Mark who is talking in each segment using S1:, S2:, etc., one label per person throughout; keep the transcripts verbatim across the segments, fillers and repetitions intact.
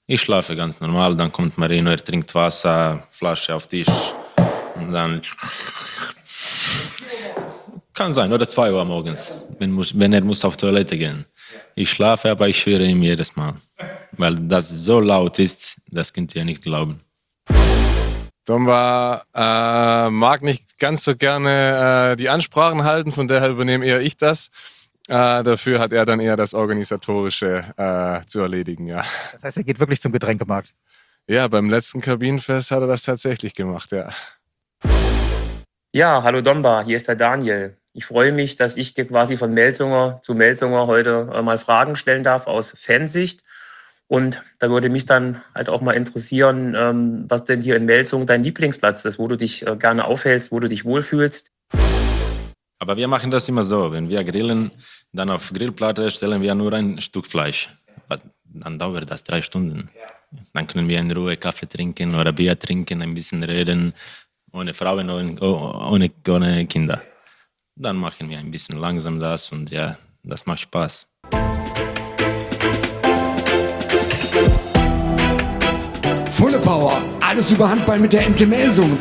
S1: Ich schlafe ganz normal, dann kommt Marino, er trinkt Wasser, Flasche auf Tisch und dann... Kann sein, oder zwei Uhr morgens, wenn, muss, wenn er muss auf Toilette gehen. Ich schlafe, aber ich höre ihm jedes Mal, weil das so laut ist, das könnt ihr nicht glauben.
S2: Domba äh, mag nicht ganz so gerne äh, die Ansprachen halten, von daher übernehme eher ich das. Äh, dafür hat er dann eher das Organisatorische äh, zu erledigen, ja.
S3: Das heißt, er geht wirklich zum Getränkemarkt?
S2: Ja, beim letzten Kabinenfest hat er das tatsächlich gemacht, ja.
S4: Ja, hallo Domba, hier ist der Daniel. Ich freue mich, dass ich dir quasi von Melsunger zu Melsunger heute äh, mal Fragen stellen darf aus Fansicht. Und da würde mich dann halt auch mal interessieren, ähm, was denn hier in Melsung dein Lieblingsplatz ist, wo du dich äh, gerne aufhältst, wo du dich wohlfühlst.
S1: Aber wir machen das immer so, wenn wir grillen, dann auf Grillplatte stellen wir nur ein Stück Fleisch. Dann dauert das drei Stunden. Dann können wir in Ruhe Kaffee trinken oder Bier trinken, ein bisschen reden, ohne Frauen, ohne, ohne, ohne Kinder. Dann machen wir ein bisschen langsam das und ja, das macht Spaß.
S5: Fulle Power, alles über Handball mit der M T Melsungen.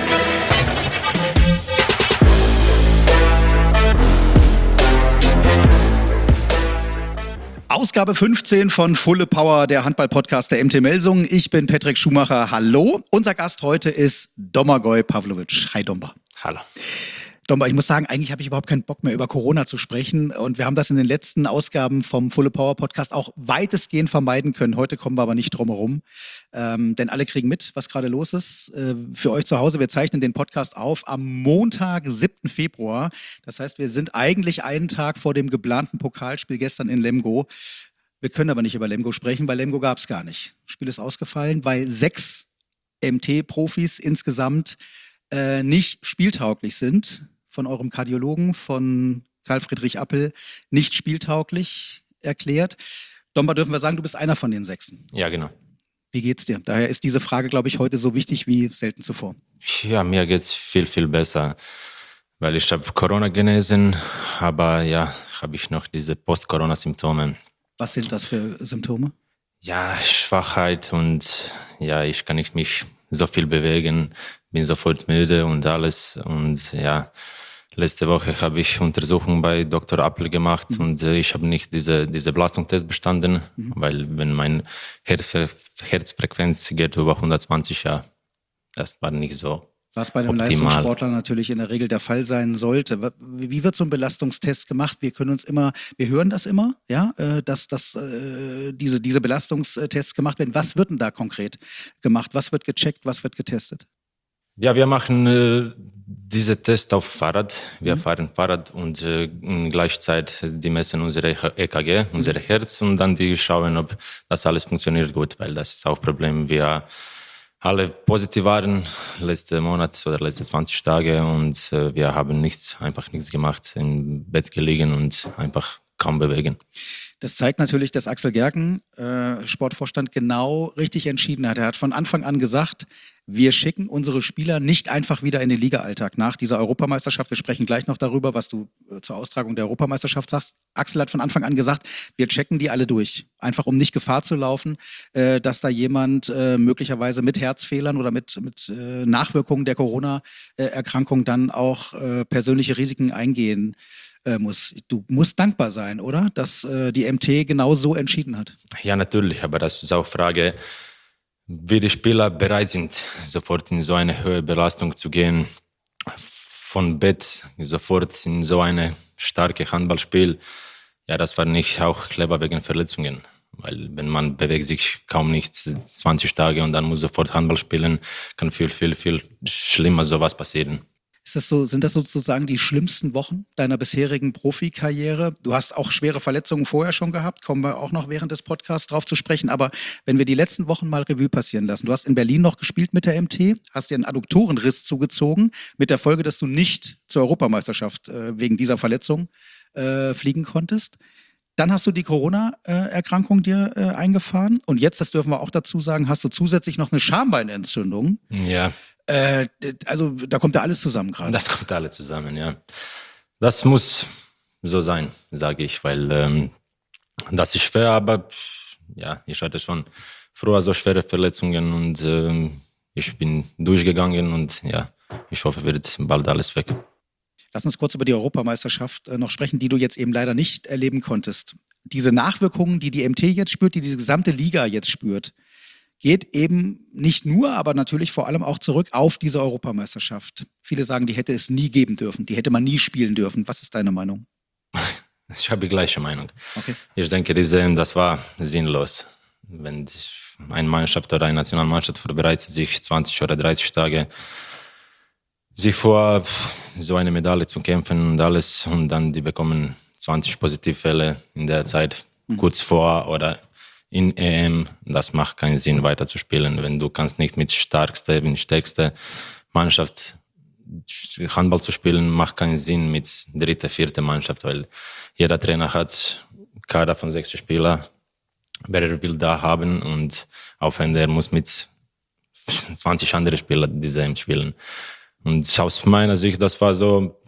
S3: Ausgabe fünfzehn von Fulle Power, der Handball-Podcast der M T Melsungen. Ich bin Patrick Schumacher. Hallo. Unser Gast heute ist Domagoj Pavlovic. Hi Domba.
S1: Hallo.
S3: Domba, ich muss sagen, eigentlich habe ich überhaupt keinen Bock mehr über Corona zu sprechen. Und wir haben das in den letzten Ausgaben vom Fulle Power Podcast auch weitestgehend vermeiden können. Heute kommen wir aber nicht drum herum. Ähm, denn alle kriegen mit, was gerade los ist. Äh, für euch zu Hause, wir zeichnen den Podcast auf am Montag, siebten Februar. Das heißt, wir sind eigentlich einen Tag vor dem geplanten Pokalspiel gestern in Lemgo. Wir können aber nicht über Lemgo sprechen, weil Lemgo gab es gar nicht. Das Spiel ist ausgefallen, weil sechs M T-Profis insgesamt äh, nicht spieltauglich sind. Von eurem Kardiologen, von Karl Friedrich Appel, nicht spieltauglich erklärt. Domba, dürfen wir sagen, du bist einer von den Sechsen.
S1: Ja, genau.
S3: Wie geht's dir? Daher ist diese Frage, glaube ich, heute so wichtig wie selten zuvor.
S1: Ja, mir geht's viel, viel besser, weil ich habe Corona genesen, aber ja, habe ich noch diese Post-Corona-Symptome.
S3: Was sind das für Symptome?
S1: Ja, Schwachheit und ja, ich kann nicht mich so viel bewegen, bin sofort müde und alles und ja, letzte Woche habe ich Untersuchungen bei Doktor Appel gemacht mhm. und äh, ich habe nicht diese, diese Belastungstest bestanden, mhm. weil wenn mein Herz, Herzfrequenz geht über hundertzwanzig, ja, das war nicht so
S3: was bei einem
S1: optimal.
S3: Leistungssportler natürlich in der Regel der Fall sein sollte. Wie wird so ein Belastungstest gemacht? Wir können uns immer, wir hören das immer, ja, dass, dass äh, diese, diese Belastungstests gemacht werden. Was wird denn da konkret gemacht? Was wird gecheckt? Was wird getestet?
S1: Ja, wir machen äh, diese Tests auf Fahrrad. Wir mhm. fahren Fahrrad und äh, gleichzeitig die messen unsere E K G, unser mhm. Herz und dann die schauen, ob das alles funktioniert gut, weil das ist auch ein Problem. Wir alle positiv waren letzten Monat oder letzte zwanzig Tage und äh, wir haben nichts, einfach nichts gemacht, im Bett gelegen und einfach kaum bewegen.
S3: Das zeigt natürlich, dass Axel Gerken, äh, Sportvorstand, genau richtig entschieden hat. Er hat von Anfang an gesagt, wir schicken unsere Spieler nicht einfach wieder in den Liga-Alltag nach dieser Europameisterschaft. Wir sprechen gleich noch darüber, was du äh, zur Austragung der Europameisterschaft sagst. Axel hat von Anfang an gesagt, wir checken die alle durch. Einfach um nicht Gefahr zu laufen, äh, dass da jemand äh, möglicherweise mit Herzfehlern oder mit, mit äh, Nachwirkungen der Corona-Erkrankung dann auch äh, persönliche Risiken eingehen Äh, muss. Du musst dankbar sein, oder? Dass äh, die M T genau so entschieden hat.
S1: Ja, natürlich, aber das ist auch Frage, wie die Spieler bereit sind, sofort in so eine hohe Belastung zu gehen, von Bett sofort in so eine starke Handballspiel. Ja, das war nicht auch clever wegen Verletzungen, weil wenn man bewegt sich kaum nicht zwanzig Tage und dann muss sofort Handball spielen, kann viel, viel, viel schlimmer sowas passieren.
S3: Ist das so, sind das sozusagen die schlimmsten Wochen deiner bisherigen Profikarriere? Du hast auch schwere Verletzungen vorher schon gehabt, kommen wir auch noch während des Podcasts drauf zu sprechen. Aber wenn wir die letzten Wochen mal Revue passieren lassen, du hast in Berlin noch gespielt mit der M T, hast dir einen Adduktorenriss zugezogen, mit der Folge, dass du nicht zur Europameisterschaft äh, wegen dieser Verletzung äh, fliegen konntest. Dann hast du die Corona-Erkrankung dir äh, eingefahren und jetzt, das dürfen wir auch dazu sagen, hast du zusätzlich noch eine Schambeinentzündung.
S1: Ja.
S3: Äh, also da kommt ja alles zusammen gerade.
S1: Das kommt alles zusammen, ja. Das muss so sein, sage ich, weil ähm, das ist schwer, aber ja, ich hatte schon früher so schwere Verletzungen und äh, ich bin durchgegangen und ja, ich hoffe, wird bald alles weg.
S3: Lass uns kurz über die Europameisterschaft äh, noch sprechen, die du jetzt eben leider nicht erleben konntest. Diese Nachwirkungen, die die M T jetzt spürt, die die gesamte Liga jetzt spürt, geht eben nicht nur, aber natürlich vor allem auch zurück auf diese Europameisterschaft. Viele sagen, die hätte es nie geben dürfen, die hätte man nie spielen dürfen. Was ist deine Meinung?
S1: Ich habe die gleiche Meinung.
S3: Okay.
S1: Ich denke, diese, das war sinnlos. Wenn eine Mannschaft oder eine Nationalmannschaft vorbereitet sich zwanzig oder dreißig Tage, sich vor so eine Medaille zu kämpfen und alles, und dann die bekommen zwanzig Positivfälle in der Zeit, mhm. kurz vor oder in E M. Das macht keinen Sinn, weiter zu spielen, wenn du kannst nicht mit stärkster, mit stärkster Mannschaft Handball zu spielen, macht keinen Sinn mit dritter, vierter Mannschaft, weil jeder Trainer hat Kader von sechs Spielern, wer will da haben, und Aufwender muss mit zwanzig anderen Spielern diese E M spielen. Und aus meiner Sicht, das war so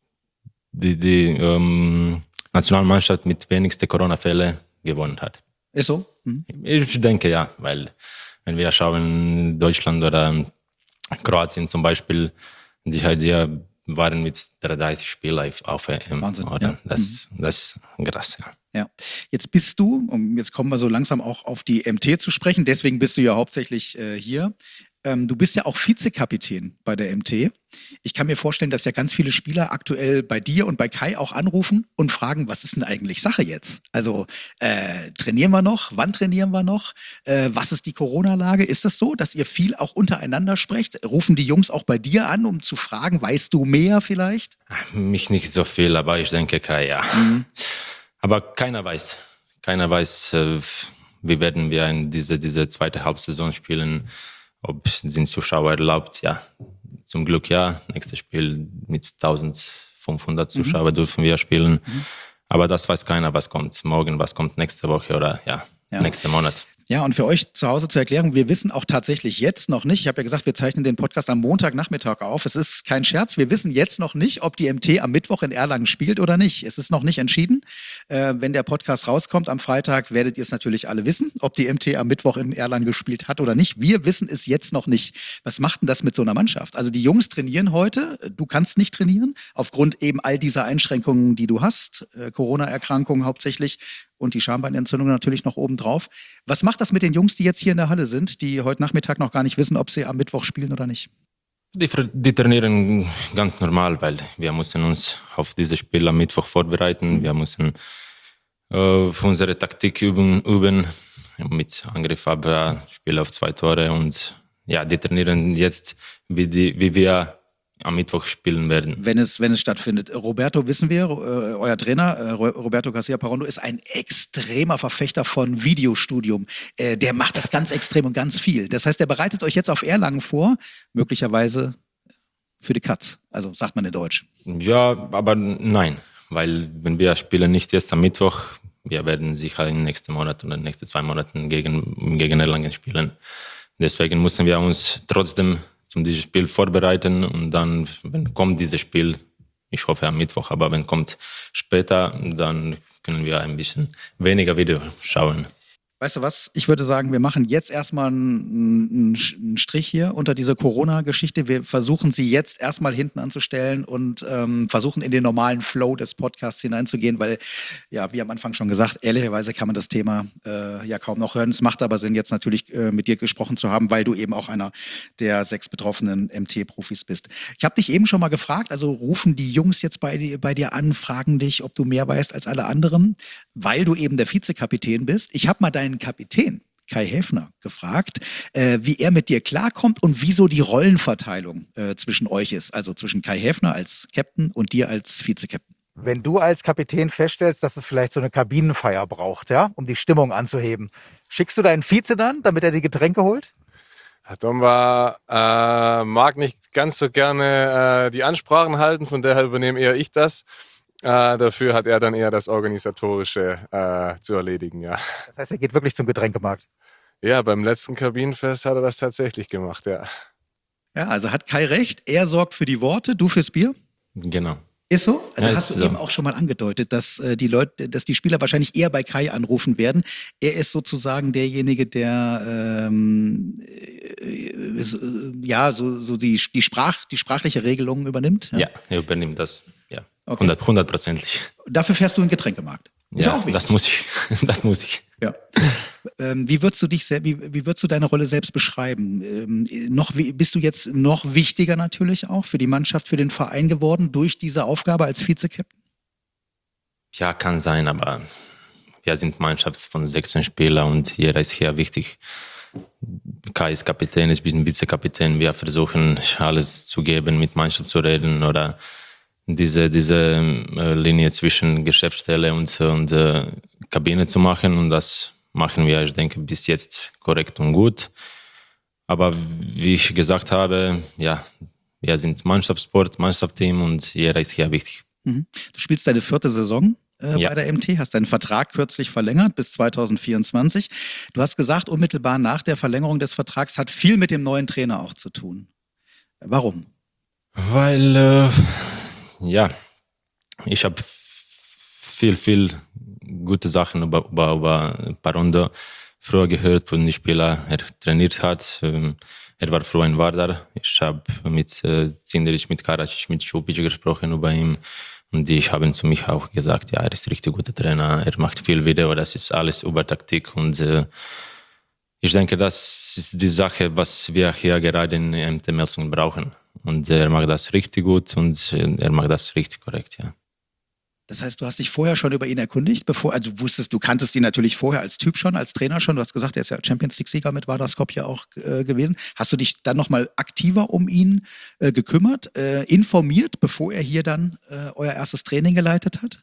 S1: die, die ähm, Nationalmannschaft mit wenigsten Corona-Fällen gewonnen hat.
S3: Ist so? Mhm.
S1: Ich denke ja, weil wenn wir schauen, Deutschland oder Kroatien zum Beispiel, die, die waren mit dreißig Spielern auf E M.
S3: Wahnsinn,
S1: oder?
S3: ja.
S1: Das, das ist krass, ja.
S3: Ja, jetzt bist du, und jetzt kommen wir so langsam auch auf die M T zu sprechen, deswegen bist du ja hauptsächlich äh, hier. Ähm, du bist ja auch Vizekapitän bei der M T. Ich kann mir vorstellen, dass ja ganz viele Spieler aktuell bei dir und bei Kai auch anrufen und fragen, was ist denn eigentlich Sache jetzt? Also äh, trainieren wir noch? Wann trainieren wir noch? Äh, was ist die Corona-Lage? Ist das so, dass ihr viel auch untereinander sprecht? Rufen die Jungs auch bei dir an, um zu fragen, weißt du mehr vielleicht?
S1: Mich nicht so viel, aber ich denke Kai, ja. Mhm. Aber keiner weiß. Keiner weiß, äh, wie werden wir in diese, diese zweite Halbsaison spielen. Ob sind Zuschauer erlaubt? Ja, zum Glück ja. Nächstes Spiel mit eintausendfünfhundert Zuschauern mhm. dürfen wir spielen. Mhm. Aber das weiß keiner, was kommt morgen, was kommt nächste Woche oder ja, ja. nächsten Monat.
S3: Ja, und für euch zu Hause zur Erklärung, wir wissen auch tatsächlich jetzt noch nicht, ich habe ja gesagt, wir zeichnen den Podcast am Montagnachmittag auf. Es ist kein Scherz, wir wissen jetzt noch nicht, ob die M T am Mittwoch in Erlangen spielt oder nicht. Es ist noch nicht entschieden. Äh, wenn der Podcast rauskommt am Freitag, werdet ihr es natürlich alle wissen, ob die M T am Mittwoch in Erlangen gespielt hat oder nicht. Wir wissen es jetzt noch nicht. Was macht denn das mit so einer Mannschaft? Also die Jungs trainieren heute, du kannst nicht trainieren, aufgrund eben all dieser Einschränkungen, die du hast, äh, Corona-Erkrankungen hauptsächlich, und die Schambeinentzündung natürlich noch obendrauf. Was macht das mit den Jungs, die jetzt hier in der Halle sind, die heute Nachmittag noch gar nicht wissen, ob sie am Mittwoch spielen oder nicht?
S1: Die, die trainieren ganz normal, weil wir müssen uns auf dieses Spiel am Mittwoch vorbereiten. Wir müssen äh, unsere Taktik üben, üben mit Angriff, aber Spiel auf zwei Tore. Und ja, die trainieren jetzt, wie, die, wie wir am Mittwoch spielen werden.
S3: Wenn es, wenn es stattfindet. Roberto, wissen wir, äh, euer Trainer, äh, Roberto Garcia-Parondo, ist ein extremer Verfechter von Videostudium. Äh, der macht das ganz extrem und ganz viel. Das heißt, er bereitet euch jetzt auf Erlangen vor, möglicherweise für die Katz. Also sagt man in Deutsch.
S1: Ja, aber nein, weil wenn wir spielen nicht jetzt am Mittwoch, wir werden sicher in den nächsten Monaten oder in den nächsten zwei Monaten gegen, gegen Erlangen spielen. Deswegen müssen wir uns trotzdem zum dieses Spiel vorbereiten, und dann, wenn kommt dieses Spiel, ich hoffe am Mittwoch, aber wenn kommt später, dann können wir ein bisschen weniger Video schauen.
S3: Weißt du was? Ich würde sagen, wir machen jetzt erstmal einen, einen Strich hier unter diese Corona-Geschichte. Wir versuchen sie jetzt erstmal hinten anzustellen und ähm, versuchen in den normalen Flow des Podcasts hineinzugehen, weil, ja, wie am Anfang schon gesagt, ehrlicherweise kann man das Thema äh, ja kaum noch hören. Es macht aber Sinn, jetzt natürlich äh, mit dir gesprochen zu haben, weil du eben auch einer der sechs betroffenen M T-Profis bist. Ich habe dich eben schon mal gefragt, also rufen die Jungs jetzt bei, bei dir an, fragen dich, ob du mehr weißt als alle anderen, weil du eben der Vizekapitän bist. Ich habe mal deinen Kapitän Kai Häfner gefragt, äh, wie er mit dir klarkommt und wieso die Rollenverteilung äh, zwischen euch ist, also zwischen Kai Häfner als Captain und dir als Vizekapitän.
S6: Wenn du als Kapitän feststellst, dass es vielleicht so eine Kabinenfeier braucht, ja, um die Stimmung anzuheben, schickst du deinen Vize dann, damit er die Getränke holt?
S2: Herr Domba äh, mag nicht ganz so gerne äh, die Ansprachen halten, von daher übernehme eher ich das. Äh, dafür hat er dann eher das Organisatorische äh, zu erledigen, ja.
S6: Das heißt, er geht wirklich zum Getränkemarkt?
S2: Ja, beim letzten Kabinenfest hat er das tatsächlich gemacht, ja.
S3: Ja, also hat Kai recht, er sorgt für die Worte, du fürs Bier?
S1: Genau.
S3: Ist so?
S1: Ja,
S3: Da
S1: ist
S3: hast du
S1: so.
S3: eben auch schon mal angedeutet, dass äh, die Leute, dass die Spieler wahrscheinlich eher bei Kai anrufen werden. Er ist sozusagen derjenige, der ähm, äh, so, äh, ja so, so die, die, Sprach, die sprachliche Regelung übernimmt.
S1: Ja, er übernimmt das. Ja,
S3: Okay.
S1: hundert, hundertprozentig.
S3: Dafür fährst du in den Getränkemarkt. Ist
S1: Ja,
S3: auch wichtig.
S1: das muss ich. Das muss ich.
S3: Ja. Ähm, wie würdest du dich sel- wie, wie würdest du deine Rolle selbst beschreiben? Ähm, noch wi- bist du jetzt noch wichtiger natürlich auch für die Mannschaft, für den Verein geworden durch diese Aufgabe als Vize-Captain?
S1: Ja, kann sein, aber wir sind Mannschaft von sechzehn Spielern und jeder ist hier wichtig. Kai ist Kapitän, ich bin Vizekapitän. Wir versuchen alles zu geben, mit Mannschaft zu reden oder diese, diese äh, Linie zwischen Geschäftsstelle und, und äh, Kabine zu machen. Und das machen wir, ich denke, bis jetzt korrekt und gut. Aber wie ich gesagt habe, ja, wir sind Mannschaftssport, Mannschaftsteam und jeder ist hier wichtig.
S3: Mhm. Du spielst deine vierte Saison äh,
S1: Ja.
S3: bei der M T, hast deinen Vertrag kürzlich verlängert bis zwanzig vierundzwanzig. Du hast gesagt, unmittelbar nach der Verlängerung des Vertrags hat viel mit dem neuen Trainer auch zu tun. Warum?
S1: Weil, äh, ja, ich habe viel, viel gute Sachen über, über, über Parondo früher gehört, von den Spielern, er trainiert hat. Ähm, Er war früher in Vardar. Ich habe mit äh, Zinderic, mit Karacic, mit Šupić gesprochen über ihn. Und die haben zu mir auch gesagt, ja, er ist ein richtig guter Trainer, er macht viel Video, das ist alles über Taktik. Und äh, ich denke, das ist die Sache, was wir hier gerade in M T Melsungen brauchen. Und er macht das richtig gut und äh, er macht das richtig korrekt, ja.
S3: Das heißt, du hast dich vorher schon über ihn erkundigt, bevor also du wusstest, du kanntest ihn natürlich vorher als Typ schon, als Trainer schon. Du hast gesagt, er ist ja Champions League-Sieger mit Vardar Skopje auch äh, gewesen. Hast du dich dann nochmal aktiver um ihn äh, gekümmert, äh, informiert, bevor er hier dann äh, euer erstes Training geleitet hat?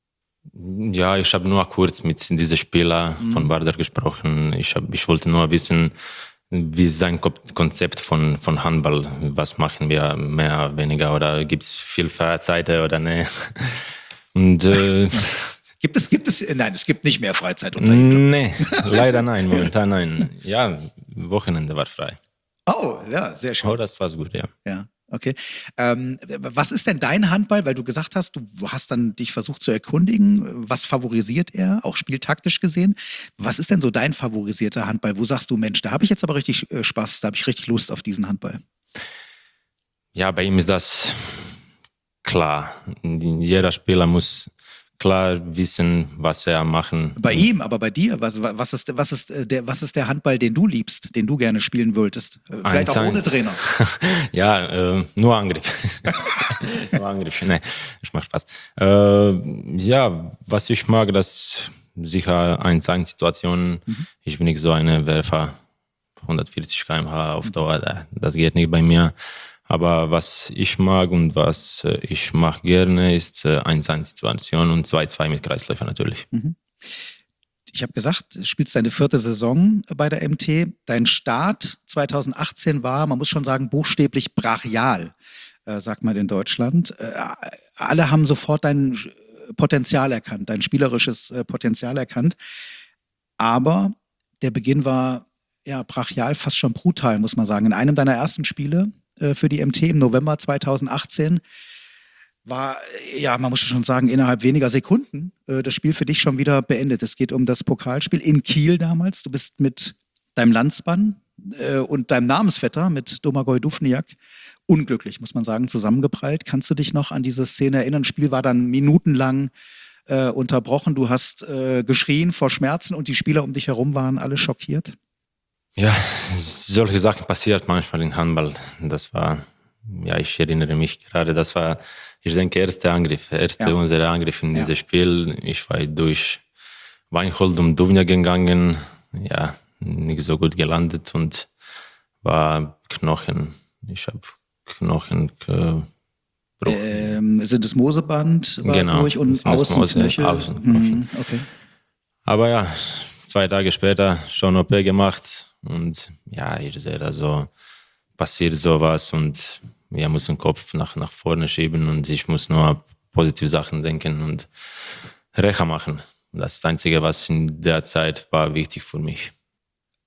S1: Ja, ich habe nur kurz mit diesem Spieler
S3: Mhm.
S1: von Vardar gesprochen. Ich, hab, ich wollte nur wissen, wie ist sein Ko- Konzept von, von Handball. Was machen wir mehr, weniger oder gibt es viel Freizeit oder ne? Und äh,
S3: Gibt es, gibt es, nein, es gibt nicht mehr Freizeit unter ihm.
S1: nee, leider nein, momentan nein. Ja, Wochenende war frei.
S3: Oh, ja, sehr schön.
S1: Oh, das war gut, ja.
S3: Ja, okay. Ähm, was ist denn dein Handball? Weil du gesagt hast, du hast dann dich versucht zu erkundigen. Was favorisiert er, auch spieltaktisch gesehen? Was ist denn so dein favorisierter Handball? Wo sagst du, Mensch, da habe ich jetzt aber richtig äh, Spaß, da habe ich richtig Lust auf diesen Handball?
S1: Ja, bei ihm ist das klar. Jeder Spieler muss klar wissen, was er machen.
S3: Bei ihm, aber bei dir, was, was, ist, was, ist, äh, der, was ist der Handball, den du liebst, den du gerne spielen wolltest? Äh, Vielleicht
S1: Eins,
S3: auch ohne
S1: eins.
S3: Trainer.
S1: Ja, äh, nur Angriff. nur Angriff, nee, ich mach Spaß. Äh, ja, was ich mag, das sicher eins eins Situationen.
S3: Mhm.
S1: Ich bin nicht so eine Werfer, hundertvierzig Kilometer pro Stunde auf Dauer, das geht nicht bei mir. Aber was ich mag und was äh, ich mache gerne, ist äh, eins eins Situation und zwei zwei mit Kreisläufer natürlich.
S3: Ich habe gesagt, du spielst deine vierte Saison bei der M T. Dein Start zwanzig achtzehn war, man muss schon sagen, buchstäblich brachial, äh, sagt man in Deutschland. Äh, alle haben sofort dein Potenzial erkannt, dein spielerisches äh, Potenzial erkannt. Aber der Beginn war ja brachial, fast schon brutal, muss man sagen. In einem deiner ersten Spiele äh, für die M T im November zwanzig achtzehn war, ja, man muss schon sagen, innerhalb weniger Sekunden äh, das Spiel für dich schon wieder beendet. Es geht um das Pokalspiel in Kiel damals. Du bist mit deinem Landsmann äh, und deinem Namensvetter, mit Domagoj Duvniak, unglücklich, muss man sagen, zusammengeprallt. Kannst du dich noch an diese Szene erinnern? Das Spiel war dann minutenlang äh, unterbrochen. Du hast äh, geschrien vor Schmerzen und die Spieler um dich herum waren alle schockiert.
S1: Ja, solche Sachen passiert manchmal im Handball. Das war, ja, ich erinnere mich gerade, das war, ich denke, erster Angriff, erster
S3: Ja.
S1: unser Angriff in
S3: Ja.
S1: dieses Spiel. Ich war durch Weinhold und Duvnia gegangen, ja, nicht so gut gelandet und war Knochen. Ich habe Knochen gebrochen.
S3: Ähm, sind es Moseband war
S1: Genau,
S3: durch und
S1: das sind das Mose-
S3: Außenknöchel?
S1: Außenknöchel.
S3: Mhm, okay.
S1: Aber ja, zwei Tage später schon O P gemacht und ja, ich sehe da so, passiert sowas und wir müssen den Kopf nach, nach vorne schieben und ich muss nur positive Sachen denken und Reha machen. Das ist das Einzige, was in der Zeit war wichtig für mich.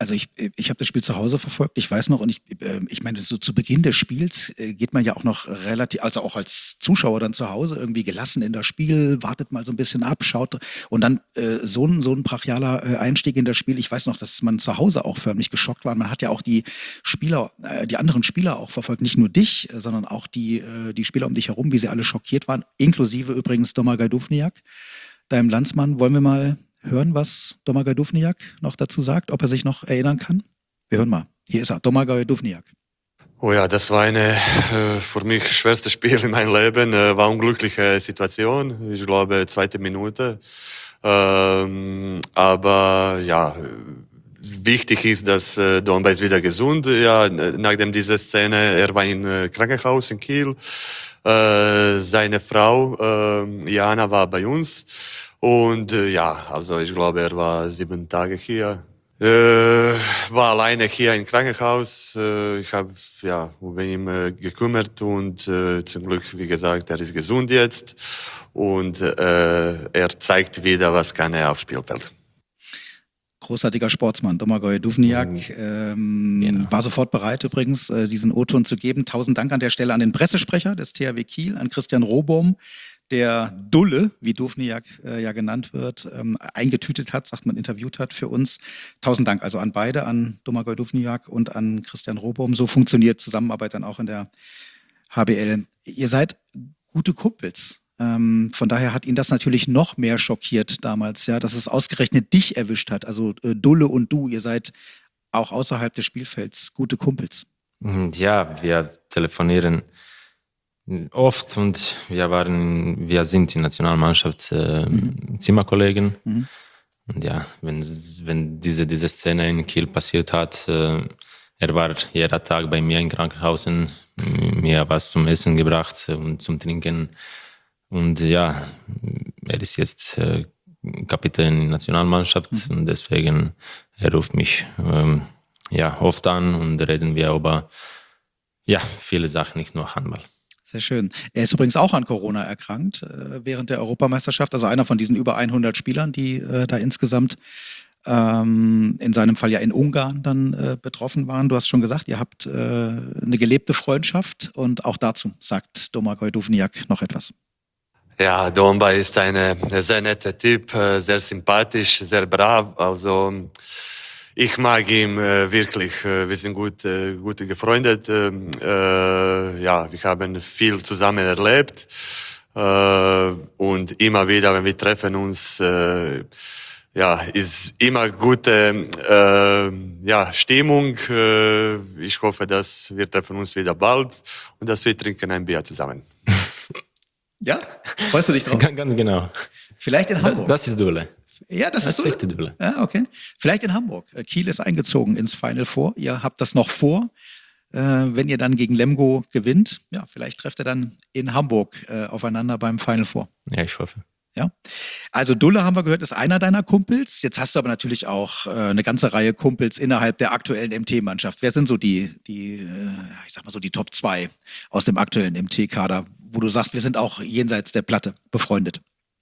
S3: Also ich, ich habe das Spiel zu Hause verfolgt, ich weiß noch, und ich, ich meine, so zu Beginn des Spiels geht man ja auch noch relativ, also auch als Zuschauer dann zu Hause irgendwie gelassen in das Spiel, wartet mal so ein bisschen ab, schaut und dann äh, so ein so ein brachialer äh, Einstieg in das Spiel. Ich weiß noch, dass man zu Hause auch förmlich geschockt war. Man hat ja auch die Spieler, äh, die anderen Spieler auch verfolgt, nicht nur dich, äh, sondern auch die, äh, die Spieler um dich herum, wie sie alle schockiert waren, inklusive übrigens Domagoj Duvnjak, deinem Landsmann. Wollen wir mal hören, was Domagoj Duvnjak noch dazu sagt, ob er sich noch erinnern kann? Wir hören mal. Hier ist er, Domagoj Duvnjak.
S7: Oh ja, das war eine äh, für mich schwerste Spiel in meinem Leben. Äh, war eine unglückliche Situation. Ich glaube, zweite Minute. Ähm, aber ja, wichtig ist, dass äh, Domba ist wieder gesund. Ja, nachdem dieser Szene, er war im äh, Krankenhaus in Kiel. Äh, seine Frau äh, Jana war bei uns. Und äh, ja, also ich glaube, er war sieben Tage hier. Äh, war alleine hier im Krankenhaus. Äh, ich habe ja über ihn äh, gekümmert und äh, zum Glück, wie gesagt, er ist gesund jetzt und äh, er zeigt wieder, was kann er aufs Spielfeld.
S3: Großartiger Sportsmann, Domagoj Duvnjak, ähm, genau. War sofort bereit übrigens, äh, diesen O-Ton zu geben. Tausend Dank an der Stelle an den Pressesprecher des T H W Kiel, an Christian Rohbaum, der Dulle, wie Duvnjak äh, ja genannt wird, ähm, eingetütet hat, sagt man, interviewt hat für uns. Tausend Dank also an beide, an Domagoj Duvnjak und an Christian Rohbaum. So funktioniert Zusammenarbeit dann auch in der H B L. Ihr seid gute Kumpels. Ähm, von daher hat ihn das natürlich noch mehr schockiert damals, ja, dass es ausgerechnet dich erwischt hat. Also äh, Dulle und du, ihr seid auch außerhalb des Spielfelds gute Kumpels.
S1: Ja, wir telefonieren oft und wir waren, wir sind die Nationalmannschaft äh, mhm. Zimmerkollegen. Mhm. Und ja, wenn, wenn diese, diese Szene in Kiel passiert hat, äh, er war jeder Tag bei mir im Krankenhaus und mir was zum Essen gebracht und zum Trinken. Und ja, er ist jetzt äh, Kapitän der Nationalmannschaft mhm. und deswegen er ruft mich ähm, ja, oft an und reden wir über ja, viele Sachen, nicht nur Handball.
S3: Sehr schön. Er ist übrigens auch an Corona erkrankt äh, während der Europameisterschaft. Also einer von diesen über hundert Spielern, die äh, da insgesamt ähm, in seinem Fall ja in Ungarn dann äh, betroffen waren. Du hast schon gesagt, ihr habt äh, eine gelebte Freundschaft und auch dazu sagt Domagoj Duvnjak noch etwas.
S7: Ja, Domba ist ein sehr netter Typ, sehr sympathisch, sehr brav. Also ich mag ihn äh, wirklich. Wir sind gut, äh, gut befreundet. Äh, ja, wir haben viel zusammen erlebt. Äh, und immer wieder, wenn wir treffen uns, äh, ja, ist immer gute äh, ja, Stimmung. Äh, ich hoffe, dass wir treffen uns wieder bald und dass wir trinken ein Bier zusammen.
S3: Ja, freust du dich drauf?
S1: Ganz genau.
S3: Vielleicht in Hamburg.
S1: Das ist Dulle.
S3: Ja, das, das ist
S1: echte Dulle.
S3: Ja, okay. Vielleicht in Hamburg. Kiel ist eingezogen ins Final Four. Ihr habt das noch vor. Äh, wenn ihr dann gegen Lemgo gewinnt, ja, vielleicht trefft ihr dann in Hamburg äh, aufeinander beim Final Four.
S1: Ja, ich hoffe.
S3: Ja. Also Dulle, haben wir gehört, ist einer deiner Kumpels. Jetzt hast du aber natürlich auch äh, eine ganze Reihe Kumpels innerhalb der aktuellen M T-Mannschaft. Wer sind so die, die äh, ich sag mal so die Top zwei aus dem aktuellen M T-Kader, wo du sagst, wir sind auch jenseits der Platte befreundet?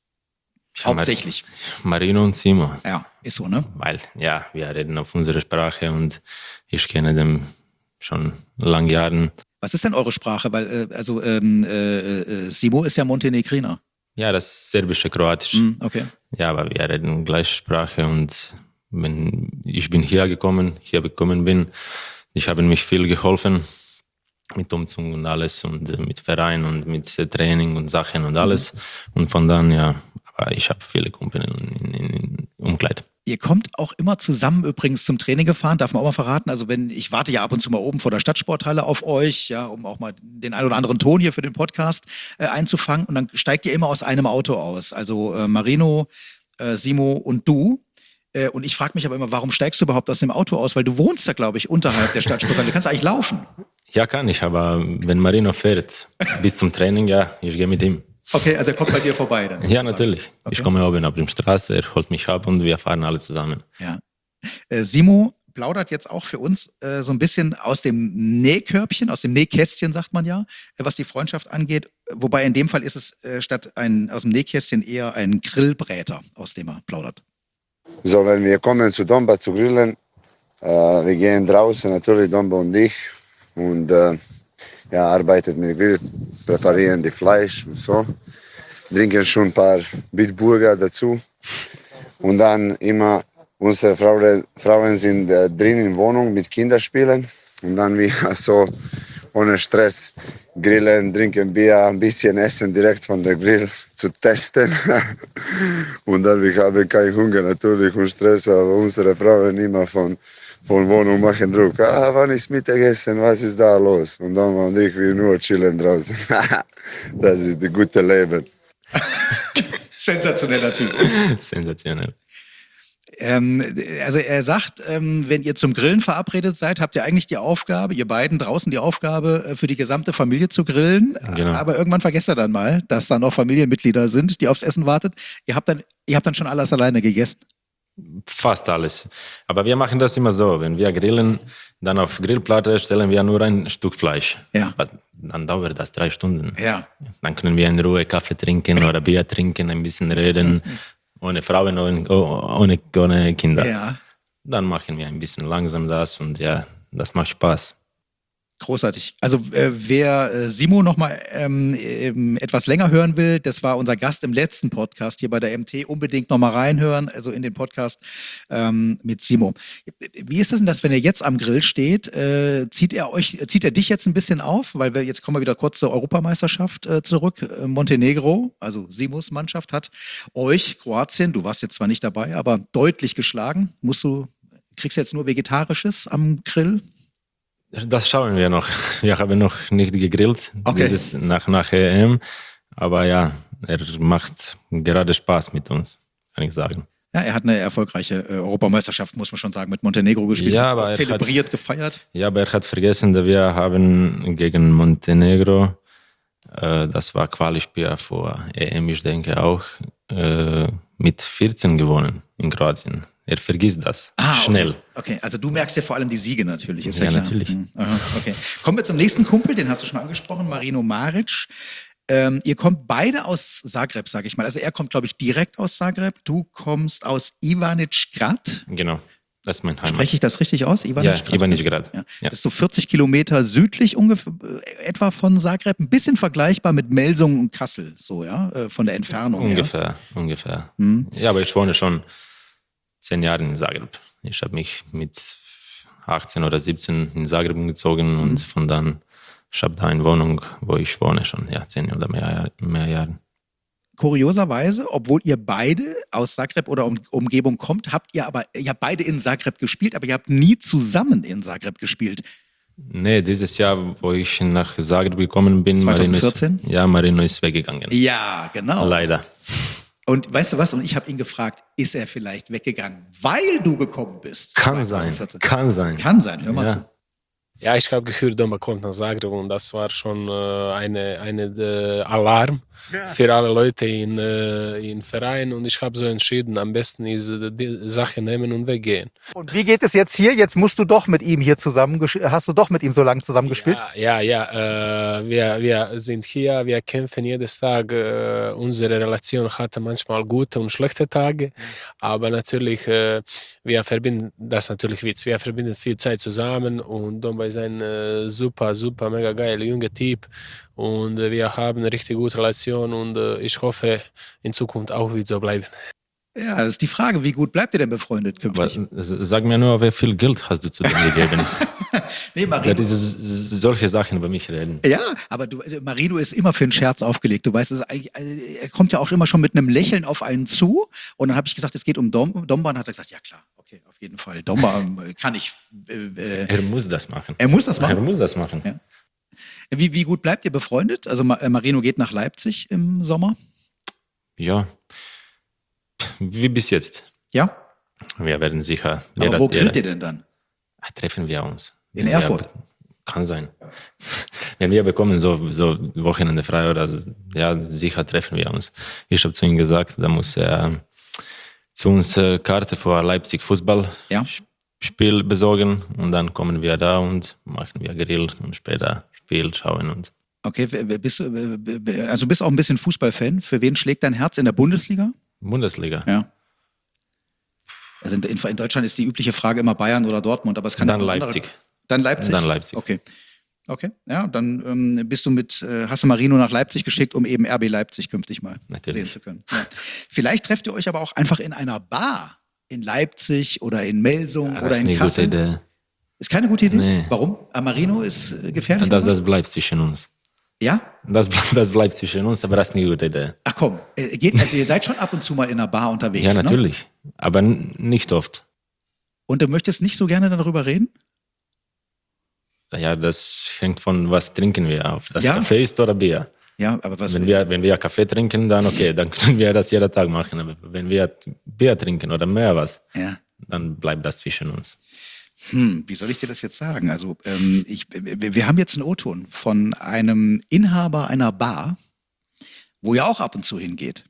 S1: Ja,
S3: hauptsächlich.
S1: Marino und Simo.
S3: Ja, ist so, ne?
S1: Weil, ja, wir reden auf unsere Sprache und ich kenne den schon lange Jahren.
S3: Was ist denn eure Sprache? Weil, äh, also, ähm, äh, Simo ist ja Montenegriner.
S1: Ja, das serbische Kroatisch.
S3: Mm, okay.
S1: Ja, aber wir reden gleiche Sprache und wenn ich bin hier gekommen, hier gekommen bin, ich habe mich viel geholfen mit Umzug und alles und mit Verein und mit Training und Sachen und alles. Mhm. Und von dann, ja, aber ich habe viele Kumpel in, in, in Umkleid.
S3: Ihr kommt auch immer zusammen übrigens zum Training gefahren, darf man auch mal verraten. Also wenn, ich warte ja ab und zu mal oben vor der Stadtsporthalle auf euch, ja, um auch mal den ein oder anderen Ton hier für den Podcast äh, einzufangen. Und dann steigt ihr immer aus einem Auto aus. Also äh, Marino, äh, Simo und du. Äh, und ich frage mich aber immer, warum steigst du überhaupt aus dem Auto aus? Weil du wohnst da, glaube ich, unterhalb der Stadtsporthalle. Du kannst eigentlich laufen.
S1: Ja, kann ich, aber wenn Marino fährt bis zum Training, ja, ich gehe mit ihm.
S3: Okay, also er kommt bei dir vorbei dann.
S1: Ja, natürlich. Okay. Ich komme oben auf die Straße, er holt mich ab und wir fahren alle zusammen.
S3: Ja. Äh, Simo plaudert jetzt auch für uns äh, so ein bisschen aus dem Nähkörbchen, aus dem Nähkästchen, sagt man ja, äh, was die Freundschaft angeht. Wobei in dem Fall ist es äh, statt ein, aus dem Nähkästchen eher ein Grillbräter, aus dem er plaudert.
S8: So, wenn wir kommen zu Domba zu grillen, Äh, wir gehen draußen, natürlich Domba und ich, und äh, ja, arbeitet mit Grill, präparieren die Fleisch und so. Trinken schon ein paar Bitburger dazu. Und dann immer, unsere Frauen, Frauen sind äh, drin in der Wohnung mit Kinderspielen. Und dann wir so ohne Stress grillen, trinken Bier, ein bisschen essen direkt von der Grill zu testen. Und dann wir haben keinen Hunger natürlich und Stress, aber unsere Frauen immer von von Wohnung machen Druck. Ah, wann ist Mittagessen? Was ist da los? Und dann und ich, wir nur chillen draußen. Das ist das gute Leben.
S3: Sensationeller Typ.
S1: Sensationell.
S3: Ähm, also er sagt, ähm, wenn ihr zum Grillen verabredet seid, habt ihr eigentlich die Aufgabe, ihr beiden draußen die Aufgabe, äh, für die gesamte Familie zu grillen.
S1: Genau.
S3: Aber irgendwann vergesst ihr dann mal, dass da noch Familienmitglieder sind, die aufs Essen wartet. Ihr habt dann, ihr habt dann schon alles alleine gegessen.
S1: Fast alles. Aber wir machen das immer so, wenn wir grillen, dann auf Grillplatte stellen wir nur ein Stück Fleisch.
S3: Ja.
S1: Aber dann dauert das drei Stunden.
S3: Ja.
S1: Dann können wir in Ruhe Kaffee trinken oder Bier trinken, ein bisschen reden, ohne Frauen, ohne, ohne, ohne Kinder.
S3: Ja.
S1: Dann machen wir ein bisschen langsam das und ja, das macht Spaß.
S3: Großartig. Also äh, wer äh, Simo noch mal ähm, ähm, etwas länger hören will, das war unser Gast im letzten Podcast hier bei der M T. Unbedingt noch mal reinhören, also in den Podcast ähm, mit Simo. Wie ist es denn, dass wenn er jetzt am Grill steht, äh, zieht er euch, zieht er dich jetzt ein bisschen auf, weil wir jetzt kommen wir wieder kurz zur Europameisterschaft äh, zurück. Äh, Montenegro, also Simos Mannschaft hat euch Kroatien, du warst jetzt zwar nicht dabei, aber deutlich geschlagen. Musst du, kriegst du jetzt nur Vegetarisches am Grill?
S1: Das schauen wir noch. Wir haben noch nicht gegrillt,
S3: Okay.
S1: dieses nach, nach E M. Aber ja, er macht gerade Spaß mit uns, kann ich sagen.
S3: Ja, er hat eine erfolgreiche äh, Europameisterschaft, muss man schon sagen, mit Montenegro gespielt,
S1: Ja,
S3: hat's
S1: aber
S3: auch
S1: er
S3: zelebriert,
S1: hat-
S3: gefeiert.
S1: Ja, aber er hat vergessen, dass wir haben gegen Montenegro, äh, das war Qualispiel vor E M, ich denke auch, äh, mit vierzehn gewonnen in Kroatien. Er vergisst das
S3: Ah, okay.
S1: schnell.
S3: Okay, also du merkst ja vor allem die Siege natürlich, ist ja,
S1: Ja,
S3: klar.
S1: natürlich.
S3: Mhm. Aha, okay. Kommen wir zum nächsten Kumpel, den hast du schon angesprochen, Marino Maric. Ähm, ihr kommt beide aus Zagreb, sage ich mal. Also er kommt, glaube ich, direkt aus Zagreb. Du kommst aus Ivanić-Grad.
S1: Genau, das ist mein Heimat.
S3: Spreche ich das richtig aus?
S1: Ja,
S3: Ivanić-Grad?
S1: Ivanić-Grad.
S3: Ja.
S1: Ja.
S3: Das ist so vierzig Kilometer südlich ungefähr, äh, etwa von Zagreb. Ein bisschen vergleichbar mit Melsungen und Kassel, so, ja, äh, von der Entfernung her.
S1: Ungefähr, ungefähr.
S3: Hm.
S1: Ja, aber ich wohne schon zehn Jahre in Zagreb. Ich habe mich mit achtzehn oder siebzehn in Zagreb umgezogen und von dann, ich habe da eine Wohnung, wo ich wohne schon, ja, zehn oder mehr, mehr Jahre.
S3: Kurioserweise, obwohl ihr beide aus Zagreb oder um, Umgebung kommt, habt ihr aber, ihr habt beide in Zagreb gespielt, aber ihr habt nie zusammen in Zagreb gespielt.
S1: Nee, dieses Jahr, wo ich nach Zagreb gekommen bin,
S3: zwanzig
S1: Marino
S3: vierzehn?
S1: ist, ja, Marino ist weggegangen.
S3: Ja, genau.
S1: Leider.
S3: Und weißt du was? Und ich habe ihn gefragt, ist er vielleicht weggegangen, weil du gekommen bist?
S1: Kann
S3: zwanzig
S1: sein,
S3: vierzehn?
S1: kann sein.
S3: Kann sein, hör mal
S1: Ja.
S3: zu.
S9: Ja, ich habe gehört, Domba kommt nach Zagreb und das war schon äh, eine, eine äh, Alarm für alle Leute in, äh, in Verein und ich habe so entschieden, am besten ist äh, die Sache nehmen und weggehen.
S6: Und wie geht es jetzt hier? Jetzt musst du doch mit ihm hier zusammen, hast du doch mit ihm so lange zusammengespielt?
S9: Ja, ja, ja äh, wir, wir sind hier, wir kämpfen jedes Tag. Äh, unsere Relation hatte manchmal gute und schlechte Tage, aber natürlich, äh, wir verbinden, das ist natürlich Witz, wir verbinden viel Zeit zusammen und Domba ist ein äh, super, super, mega geiler junger Typ und äh, wir haben eine richtig gute Relation und äh, ich hoffe, in Zukunft auch wird so bleiben.
S3: Ja, das ist die Frage, wie gut bleibt ihr denn befreundet
S1: Aber
S3: künftig?
S1: sag mir nur, wie viel Geld hast du zu dem gegeben?
S3: Nee,
S1: Da
S3: Marino,
S1: diese solche Sachen über mich reden.
S3: ja, aber du, äh, Marino ist immer für einen Scherz aufgelegt. Du weißt, es ist eigentlich, äh, er kommt ja auch immer schon mit einem Lächeln auf einen zu. Und dann habe ich gesagt, es geht um Dom, Domba. Und hat er gesagt, ja klar, okay, auf jeden Fall. Domba ähm, kann ich. Äh, äh,
S1: Er muss das machen.
S3: er muss das
S1: Er
S3: machen.
S1: muss das machen.
S3: Ja. Wie, wie gut bleibt ihr befreundet? Also Ma- äh, Marino geht nach Leipzig im Sommer.
S1: Ja, wie bis jetzt.
S3: Ja,
S1: Wir werden sicher.
S3: aber
S1: jeder-
S3: wo grillt
S1: jeder-
S3: ihr denn dann?
S1: Ah, treffen wir uns.
S3: In
S1: Wenn
S3: Erfurt?
S1: Wir, kann sein. Wenn wir bekommen so, so Wochenende frei oder so, ja, sicher treffen wir uns. Ich habe zu ihm gesagt, da muss er zu uns äh, Karte für Leipzig Fußball
S3: Ja.
S1: Spiel besorgen und dann kommen wir da und machen wir Grill und später Spiel schauen und
S3: Okay, wer- wer bist du, wer- wer- also bist auch ein bisschen Fußballfan. Für wen schlägt dein Herz in der Bundesliga?
S1: Bundesliga.
S3: Ja. Also in, in Deutschland ist die übliche Frage immer Bayern oder Dortmund, aber es kann
S1: Dann
S3: auch
S1: Leipzig.
S3: Andere, dann Leipzig?
S1: Dann Leipzig.
S3: Okay. Okay, ja, dann ähm, bist du mit, äh, hast du Marino nach Leipzig geschickt, um eben R B Leipzig künftig mal
S1: Natürlich.
S3: sehen zu können. Ja. Vielleicht trefft ihr euch aber auch einfach in einer Bar in Leipzig oder in Melsung
S1: Ja,
S3: oder
S1: das ist
S3: in
S1: eine
S3: Kassel.
S1: gute Idee.
S3: Ist keine gute Idee?
S1: Nee.
S3: Warum? Ah, Marino ist äh, gefährlich?
S1: Das,
S3: oder was?
S1: das bleibt zwischen uns.
S3: Ja?
S1: Das, das bleibt zwischen uns, aber das ist eine gute Idee.
S3: Ach komm, äh, geht, also ihr seid schon ab und zu mal in einer Bar unterwegs,
S1: Ja,
S3: ne?
S1: natürlich. Aber n- nicht oft.
S3: Und du möchtest nicht so gerne darüber reden?
S1: Ja, das hängt von was trinken wir auf. Das
S3: Ja?
S1: Kaffee ist oder Bier.
S3: Ja, aber was...
S1: Wenn wir, wenn wir Kaffee trinken, dann okay, dann können wir das jeden Tag machen. Aber wenn wir Bier trinken oder mehr was,
S3: Ja.
S1: dann bleibt das zwischen uns.
S3: Hm, wie soll ich dir das jetzt sagen? Also ähm, ich, wir, wir haben jetzt einen O-Ton von einem Inhaber einer Bar, wo ihr auch ab und zu hingeht.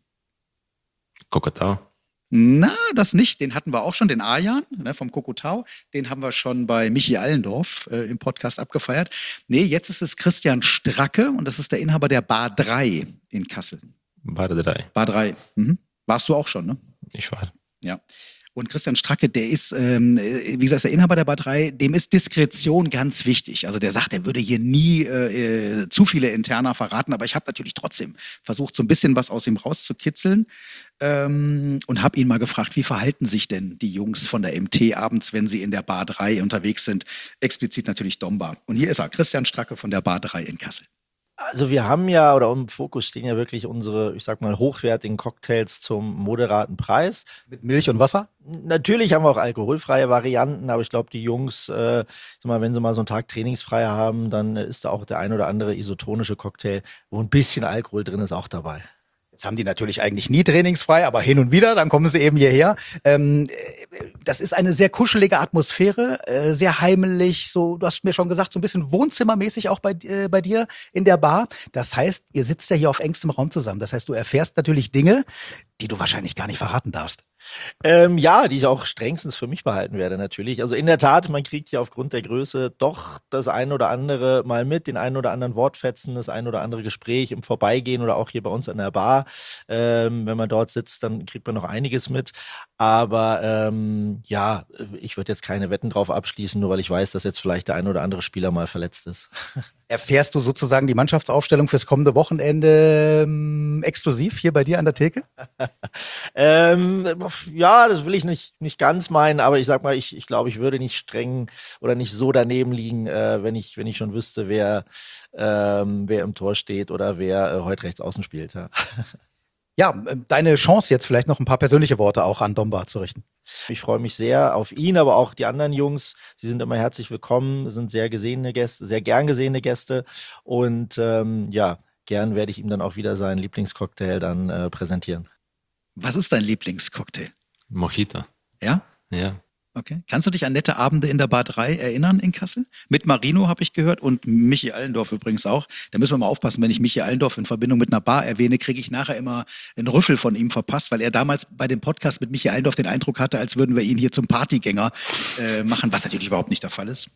S1: Kokotau.
S3: Na, das nicht. Den hatten wir auch schon, den Arjan ne, vom Kokotau. Den haben wir schon bei Michi Allendorf äh, im Podcast abgefeiert. Nee, jetzt ist es Christian Stracke und das ist der Inhaber der Bar drei in Kassel.
S1: Bar drei.
S3: Bar drei. Mhm. Warst du auch schon, ne?
S1: Ich war.
S3: Ja. Und Christian Stracke, der ist, ähm, wie gesagt, ist der Inhaber der Bar drei, dem ist Diskretion ganz wichtig. Also der sagt, er würde hier nie äh, zu viele Interna verraten, aber ich habe natürlich trotzdem versucht, so ein bisschen was aus ihm rauszukitzeln ähm, und habe ihn mal gefragt, wie verhalten sich denn die Jungs von der M T abends, wenn sie in der Bar drei unterwegs sind? Explizit natürlich Domba. Und hier ist er, Christian Stracke von der Bar drei in Kassel.
S10: Also wir haben ja, oder im Fokus stehen ja wirklich unsere, ich sag mal, hochwertigen Cocktails zum moderaten Preis.
S3: Mit Milch und Wasser?
S10: Natürlich haben wir auch alkoholfreie Varianten, aber ich glaube, die Jungs, äh, sag mal, wenn sie mal so einen Tag trainingsfrei haben, dann äh, ist da auch der ein oder andere isotonische Cocktail, wo ein bisschen Alkohol drin ist, auch dabei.
S3: Jetzt haben die natürlich eigentlich nie trainingsfrei, aber hin und wieder, dann kommen sie eben hierher. Ähm, das ist eine sehr kuschelige Atmosphäre, äh, sehr heimelig, so, du hast mir schon gesagt, so ein bisschen wohnzimmermäßig auch bei, äh, bei dir in der Bar. Das heißt, ihr sitzt ja hier auf engstem Raum zusammen. Das heißt, du erfährst natürlich Dinge, die du wahrscheinlich gar nicht verraten darfst.
S10: Ähm, ja, die ich auch strengstens für mich behalten werde, natürlich. Also in der Tat, man kriegt ja aufgrund der Größe doch das ein oder andere mal mit, den einen oder anderen Wortfetzen, das ein oder andere Gespräch im Vorbeigehen oder auch hier bei uns an der Bar. Ähm, wenn man dort sitzt, dann kriegt man noch einiges mit. Aber ähm, ja, ich würde jetzt keine Wetten drauf abschließen, nur weil ich weiß, dass jetzt vielleicht der ein oder andere Spieler mal verletzt ist.
S3: Erfährst du sozusagen die Mannschaftsaufstellung fürs kommende Wochenende ähm, exklusiv hier bei dir an der Theke?
S10: ähm, ja, das will ich nicht, nicht ganz meinen, aber ich sag mal, ich, ich glaube, ich würde nicht streng oder nicht so daneben liegen, äh, wenn ich, wenn ich schon wüsste, wer, ähm, wer im Tor steht oder wer äh, heute rechts außen spielt. Ja.
S3: Ja, deine Chance jetzt vielleicht noch ein paar persönliche Worte auch an Domba zu richten.
S10: Ich freue mich sehr auf ihn, aber auch die anderen Jungs. Sie sind immer herzlich willkommen, sind sehr gesehene Gäste, sehr gern gesehene Gäste. Und ähm, ja, gern werde ich ihm dann auch wieder seinen Lieblingscocktail dann äh, präsentieren.
S3: Was ist dein Lieblingscocktail?
S1: Mojito.
S3: Ja?
S1: Ja.
S3: Okay. Kannst du dich an nette Abende in der Bar drei erinnern in Kassel? Mit Marino habe ich gehört und Michi Allendorf übrigens auch. Da müssen wir mal aufpassen, wenn ich Michi Allendorf in Verbindung mit einer Bar erwähne, kriege ich nachher immer einen Rüffel von ihm verpasst, weil er damals bei dem Podcast mit Michi Allendorf den Eindruck hatte, als würden wir ihn hier zum Partygänger äh, machen, was natürlich überhaupt nicht der Fall ist.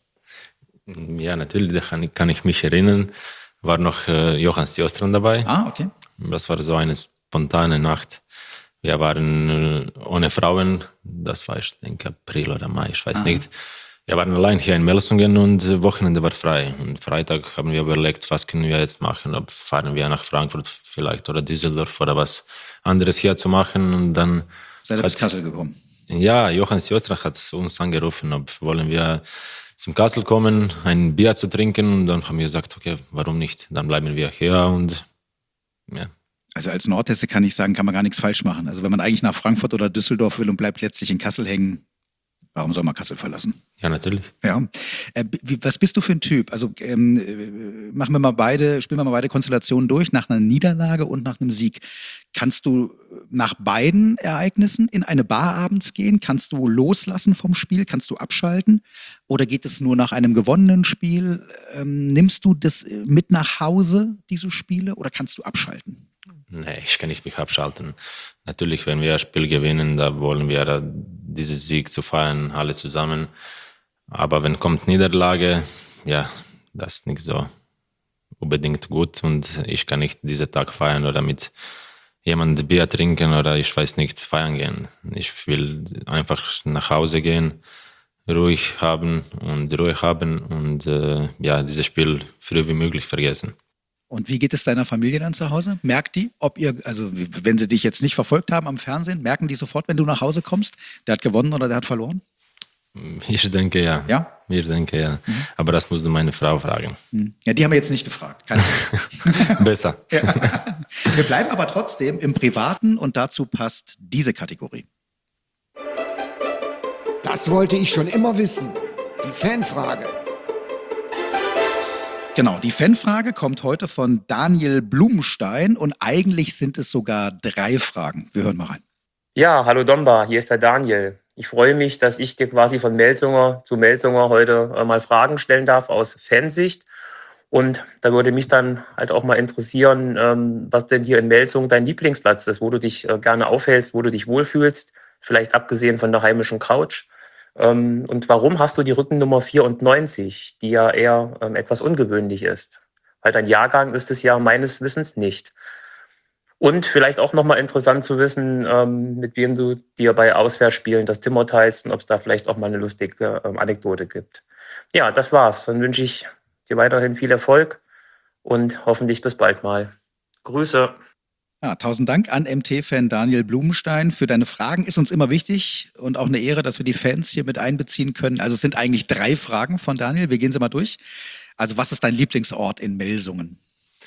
S1: Ja, natürlich, da kann ich, kann ich mich erinnern. War noch äh, Johann Sjostran dabei.
S3: Ah, okay.
S1: Das war so eine spontane Nacht. Wir waren äh, ohne Frauen, das war, ich denke, April oder Mai, ich weiß
S3: Aha.
S1: nicht. Wir waren allein hier in Melsungen und äh, Wochenende war frei. Und Freitag haben wir überlegt, was können wir jetzt machen, ob fahren wir nach Frankfurt vielleicht oder Düsseldorf oder was anderes hier zu machen. Und dann
S3: Seid ihr bis Kassel gekommen?
S1: Ja, Johann Sjostran hat uns angerufen, ob wollen wir zum Kassel kommen, ein Bier zu trinken. Und dann haben wir gesagt, okay, warum nicht? Dann bleiben wir hier und ja.
S3: Also als Nordhesse kann ich sagen, kann man gar nichts falsch machen. Also wenn man eigentlich nach Frankfurt oder Düsseldorf will und bleibt letztlich in Kassel hängen, warum soll man Kassel verlassen?
S1: Ja, natürlich.
S3: Ja. Äh, wie, was bist du für ein Typ? Also ähm, äh, machen wir mal beide, spielen wir mal beide Konstellationen durch, nach einer Niederlage und nach einem Sieg. Kannst du nach beiden Ereignissen in eine Bar abends gehen? Kannst du loslassen vom Spiel? Kannst du abschalten? Oder geht es nur nach einem gewonnenen Spiel? Ähm, nimmst du das mit nach Hause, diese Spiele, oder kannst du abschalten?
S1: Nee, ich kann nicht mich abschalten. Natürlich, wenn wir ein Spiel gewinnen, da wollen wir da diesen Sieg zu feiern, alle zusammen. Aber wenn kommt Niederlage, ja, das ist nicht so unbedingt gut und ich kann nicht diesen Tag feiern oder mit jemand Bier trinken oder ich weiß nicht, feiern gehen. Ich will einfach nach Hause gehen, ruhig haben und Ruhe haben und äh, ja, dieses Spiel früh wie möglich vergessen.
S3: Und wie geht es deiner Familie dann zu Hause? Merkt die, ob ihr, also wenn sie dich jetzt nicht verfolgt haben am Fernsehen, merken die sofort, wenn du nach Hause kommst, der hat gewonnen oder der hat verloren?
S1: Ich denke ja.
S3: Ja?
S1: Ich denke ja. Mhm. Aber das musst du meine Frau fragen.
S3: Ja, die haben wir jetzt nicht gefragt. Keine
S1: Besser.
S3: Ja. Wir bleiben aber trotzdem im Privaten und dazu passt diese Kategorie.
S5: Das wollte ich schon immer wissen. Die Fanfrage.
S3: Genau, die Fanfrage kommt heute von Daniel Blumenstein und eigentlich sind es sogar drei Fragen. Wir hören mal rein.
S4: Ja, hallo Domba, hier ist der Daniel. Ich freue mich, dass ich dir quasi von Melsunger zu Melsunger heute äh, mal Fragen stellen darf aus Fansicht. Und da würde mich dann halt auch mal interessieren, ähm, was denn hier in Melsung dein Lieblingsplatz ist, wo du dich äh, gerne aufhältst, wo du dich wohlfühlst, vielleicht abgesehen von der heimischen Couch. Ähm, und warum hast du die Rückennummer vierundneunzig, die ja eher ähm, etwas ungewöhnlich ist? Weil dein Jahrgang ist es ja meines Wissens nicht. Und vielleicht auch nochmal interessant zu wissen, ähm, mit wem du dir bei Auswärtsspielen das Zimmer teilst und ob es da vielleicht auch mal eine lustige ähm, Anekdote gibt. Ja, das war's. Dann wünsche ich dir weiterhin viel Erfolg und hoffentlich bis bald mal. Grüße.
S3: Ja, tausend Dank an M T-Fan Daniel Blumenstein für deine Fragen. Ist uns immer wichtig und auch eine Ehre, dass wir die Fans hier mit einbeziehen können. Also es sind eigentlich drei Fragen von Daniel. Wir gehen sie mal durch. Also was ist dein Lieblingsort in Melsungen?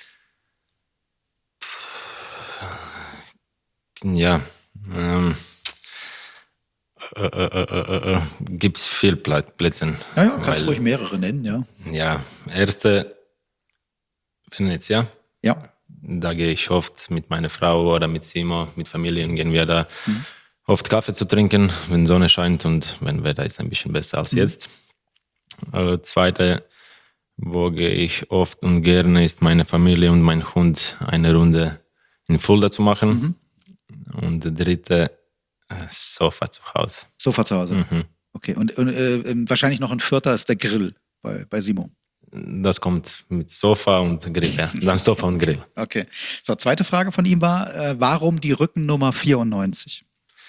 S1: Ja, ähm, äh, äh, äh, äh, gibt es viele Plätze.
S3: Ja, ja, kannst du ruhig mehrere nennen, ja.
S1: Ja, erste Venezia.
S3: Ja.
S1: Da gehe ich oft mit meiner Frau oder mit Simo, mit Familien gehen wir da mhm. oft Kaffee zu trinken, wenn Sonne scheint und wenn Wetter ist ein bisschen besser als mhm. jetzt. Äh, zweite, wo gehe ich oft und gerne, ist meine Familie und mein Hund eine Runde in Fulda zu machen. Mhm. Und der dritte, äh, Sofa zu Hause.
S3: Sofa zu Hause? Mhm. Okay, und, und äh, wahrscheinlich noch ein vierter ist der Grill bei, bei Simo.
S1: Das kommt mit Sofa und Grill, ja. Dann Sofa und Grill.
S3: Okay. So, zweite Frage von ihm war, äh, warum die Rückennummer vierundneunzig?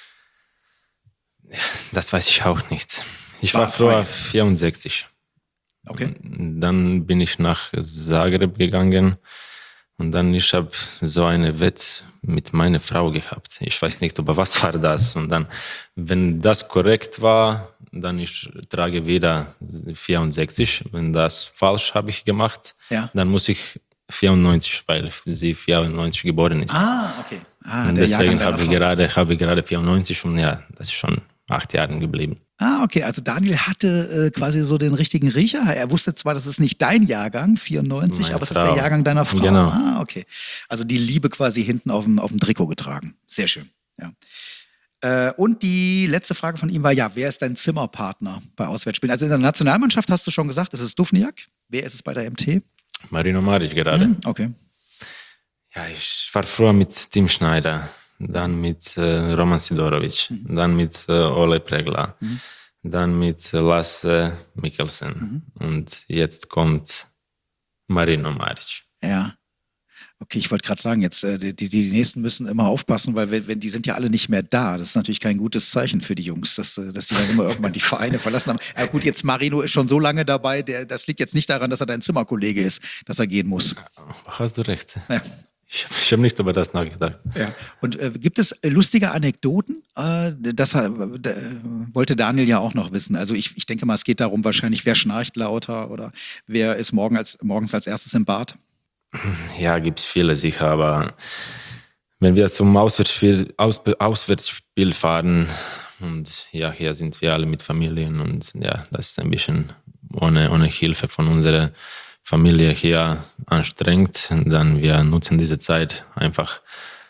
S1: Das weiß ich auch nicht. Ich war, war früher vierundsechzig.
S3: Okay.
S1: Dann bin ich nach Zagreb gegangen und dann ich habe so eine Wette mit meiner Frau gehabt. Ich weiß nicht, aber was war das? Und dann, wenn das korrekt war, dann ich trage wieder vierundsechzig. Wenn das falsch habe ich gemacht, ja. dann muss ich vierundneunzig, weil sie vierundneunzig geboren ist.
S3: Ah, okay. Ah,
S1: und deswegen habe ich, gerade, habe ich gerade vierundneunzig und ja, das ist schon acht Jahre geblieben.
S3: Ah, okay. Also Daniel hatte äh, quasi so den richtigen Riecher. Er wusste zwar, das ist nicht dein Jahrgang, vierundneunzig,
S1: Meine
S3: aber es
S1: Frau.
S3: ist der Jahrgang deiner Frau.
S1: Genau.
S3: Ah, okay. Also die Liebe quasi hinten auf dem, auf dem Trikot getragen. Sehr schön. Ja. Äh, und die letzte Frage von ihm war, ja, wer ist dein Zimmerpartner bei Auswärtsspielen? Also in der Nationalmannschaft hast du schon gesagt, es ist Duvniak. Wer ist es bei der M T?
S1: Marino Maric gerade.
S3: Mhm, okay.
S1: Ja, ich war früher mit Tim Schneider, dann mit äh, Roman Sidorovic, mhm. dann mit äh, Ole Pregla, mhm. dann mit äh, Lasse Mikkelsen mhm. und jetzt kommt Marino Maric.
S3: Ja. Okay, ich wollte gerade sagen, jetzt äh, die, die nächsten müssen immer aufpassen, weil wenn, wenn die sind ja alle nicht mehr da. Das ist natürlich kein gutes Zeichen für die Jungs, dass, dass die dann immer irgendwann die Vereine verlassen haben. Ja, gut, jetzt Marino ist schon so lange dabei, der, das liegt jetzt nicht daran, dass er dein Zimmerkollege ist, dass er gehen muss.
S1: Hast du recht.
S3: Ja.
S1: Ich, ich habe nicht über das nachgedacht.
S3: Ja. Und äh, gibt es lustige Anekdoten? Äh, das äh, wollte Daniel ja auch noch wissen. Also ich, ich denke mal, es geht darum wahrscheinlich, wer schnarcht lauter oder wer ist morgen als, morgens als erstes im Bad?
S1: Ja, gibt es viele sicher, aber wenn wir zum Auswärtsspiel, Aus, Auswärtsspiel fahren und ja, hier sind wir alle mit Familien und ja, das ist ein bisschen ohne, ohne Hilfe von unserer Familie hier anstrengend, dann wir nutzen diese Zeit einfach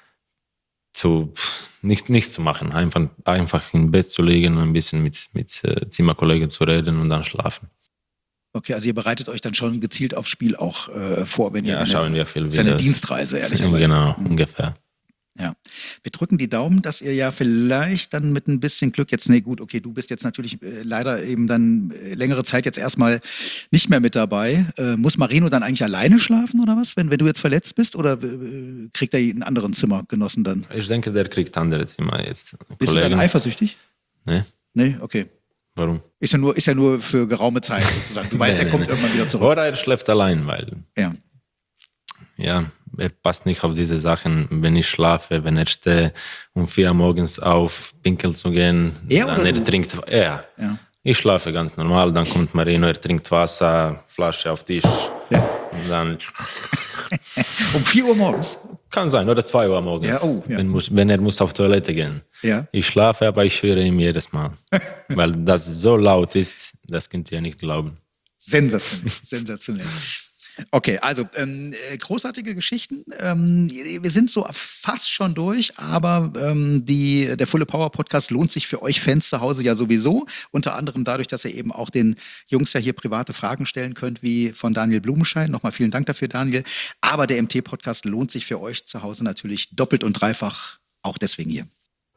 S1: zu nicht, nichts zu machen, einfach, einfach im Bett zu liegen und ein bisschen mit, mit äh, Zimmerkollegen zu reden und dann schlafen.
S3: Okay, also ihr bereitet euch dann schon gezielt aufs Spiel auch äh, vor, wenn ihr
S1: ja, schauen wir viel
S3: das ist eine Dienstreise, ehrlicherweise.
S1: Genau, mhm. ungefähr.
S3: Ja, wir drücken die Daumen, dass ihr ja vielleicht dann mit ein bisschen Glück jetzt, nee gut, okay, du bist jetzt natürlich äh, leider eben dann äh, längere Zeit jetzt erstmal nicht mehr mit dabei. Äh, muss Marino dann eigentlich alleine schlafen oder was, wenn, wenn du jetzt verletzt bist oder äh, kriegt er einen anderen Zimmergenossen dann?
S1: Ich denke, der kriegt andere Zimmer jetzt.
S3: Bist
S1: Kollegen.
S3: du dann eifersüchtig?
S1: Nee.
S3: Nee, okay.
S1: Warum?
S3: Ist ja nur, ist ja nur für geraume Zeit sozusagen. Du weißt,
S1: Nee,
S3: er kommt
S1: nee.
S3: irgendwann wieder zurück.
S1: Oder er schläft allein, weil
S3: Ja.
S1: ja, er passt nicht auf diese Sachen. Wenn ich schlafe, wenn er steht, um vier Uhr morgens auf, pinkeln zu gehen,
S3: Er
S1: dann
S3: oder
S1: er
S3: du?
S1: trinkt. Er.
S3: Ja.
S1: Ich schlafe ganz normal, dann kommt Marino, er trinkt Wasser, Flasche auf Tisch.
S3: Ja.
S1: Und dann
S3: Um vier Uhr morgens?
S1: kann sein, oder zwei Uhr morgens,
S3: Ja, oh, ja.
S1: Wenn, muss, wenn er muss auf Toilette gehen.
S3: Ja.
S1: Ich schlafe, aber ich höre ihm jedes Mal. Weil das so laut ist, das könnt ihr nicht glauben.
S3: Sensationell, sensationell. Okay, also ähm, äh, großartige Geschichten. Ähm, wir sind so fast schon durch, aber ähm, die, der Fulle Power Podcast lohnt sich für euch Fans zu Hause ja sowieso. Unter anderem dadurch, dass ihr eben auch den Jungs ja hier private Fragen stellen könnt, wie von Daniel Blumenschein. Nochmal vielen Dank dafür, Daniel. Aber der M T Podcast lohnt sich für euch zu Hause natürlich doppelt und dreifach, auch deswegen hier.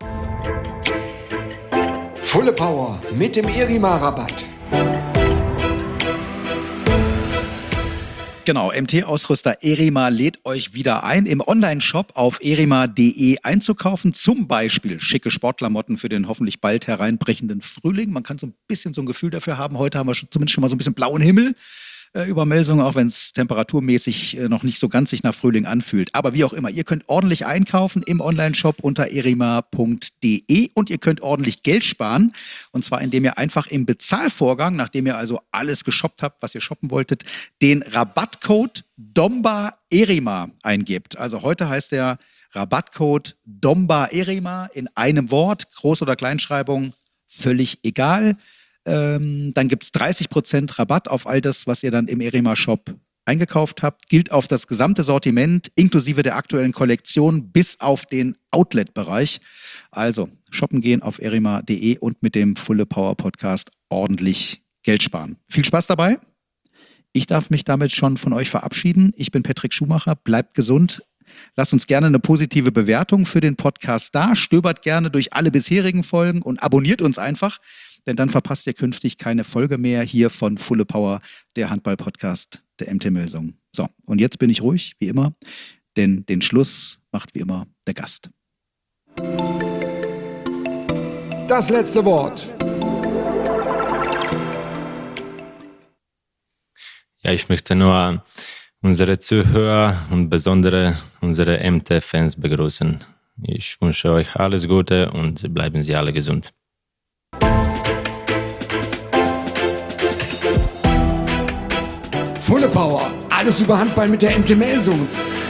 S5: Fulle Power mit dem Erima-Rabatt.
S3: Genau, M T-Ausrüster Erima lädt euch wieder ein, im Online-Shop auf erima punkt de einzukaufen. Zum Beispiel schicke Sportklamotten für den hoffentlich bald hereinbrechenden Frühling. Man kann so ein bisschen so ein Gefühl dafür haben. Heute haben wir schon, zumindest schon mal so ein bisschen blauen Himmel äh, über Melsungen, auch wenn es temperaturmäßig äh, noch nicht so ganz sich nach Frühling anfühlt. Aber wie auch immer, ihr könnt ordentlich einkaufen im Online-Shop unter erima punkt de und ihr könnt ordentlich Geld sparen. Und zwar, indem ihr einfach im Bezahlvorgang, nachdem ihr also alles geshoppt habt, was ihr shoppen wolltet, den Rabattcode DOMBAERIMA eingebt. Also heute heißt der Rabattcode DOMBAERIMA in einem Wort, Groß- oder Kleinschreibung, völlig egal. Ähm, dann gibt es dreißig Prozent Rabatt auf all das, was ihr dann im Erima-Shop eingekauft habt. Gilt auf das gesamte Sortiment, inklusive der aktuellen Kollektion, bis auf den Outlet-Bereich. Also shoppen gehen auf erima punkt de und mit dem Fulle Power Podcast ordentlich Geld sparen. Viel Spaß dabei. Ich darf mich damit schon von euch verabschieden. Ich bin Patrick Schumacher. Bleibt gesund. Lasst uns gerne eine positive Bewertung für den Podcast da. Stöbert gerne durch alle bisherigen Folgen und abonniert uns einfach, denn dann verpasst ihr künftig keine Folge mehr hier von Fulle Power, der Handball-Podcast der M T Melsungen. So, und jetzt bin ich ruhig, wie immer, denn den Schluss macht wie immer der Gast.
S5: Das letzte Wort.
S1: Ja, ich möchte nur unsere Zuhörer und besonders unsere M T-Fans begrüßen. Ich wünsche euch alles Gute und bleiben Sie alle gesund.
S5: Fulle Power. Alles über Handball mit der M T Melsungen.